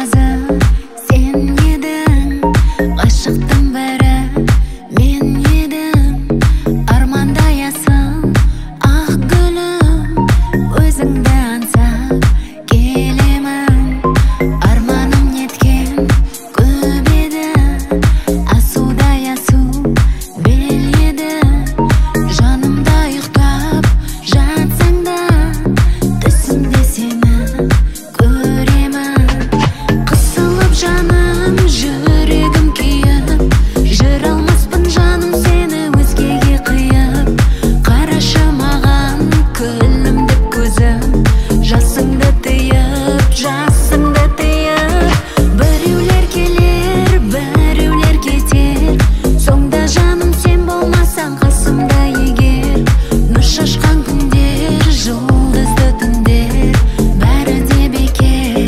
таза сен едің, ғашықтың бәрі мен едім. Армандай асыл ақ гүлім, өзіңді аңсап келемін. Арманым неткен көп еді, асудай асу бел еді. Жанымда ұйықтап жатсаң да, түсімде сені көремін. Қысылып жаным, жүрегім күйіп, жүре алмаспын жаным сені өзгеге қиып. Қарашы маған күлімдеп көзім, жасыңды тыйып, жасыңды тыйып. Біреулер келер, біреулер кетер, соңда жаным сен болмасаң қасымда егер. Нұр шашқан күндер, жұлдызды түндер, бәрі де бекер.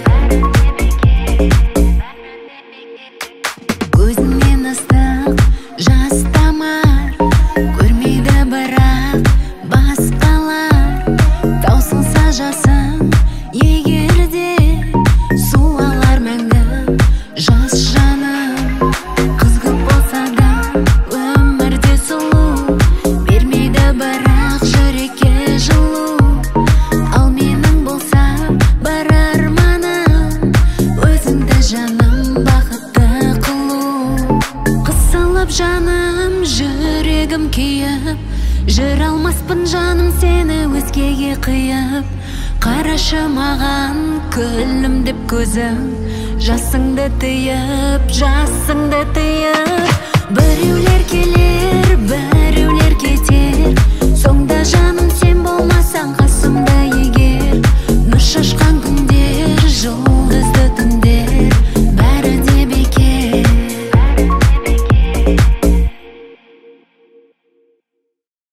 Көзіңнен ыстық жас тамар, көрмейді бірақ басқалар. Таусылса жасың егер де, суалар мәңгі жас жаным. Қызғылт болса да өмірде сұлу, бермейді бірақ жүрекке жылу. Ал менің болса бар арманым, өзіңді жаным бақытты қылу. Қысылып жаным, жүрегім күйіп, жүре алмаспын жаным сені өзгеге қиып. Қарашы маған күлімдеп көзім, жасыңды тыйып, жасыңды тыйып.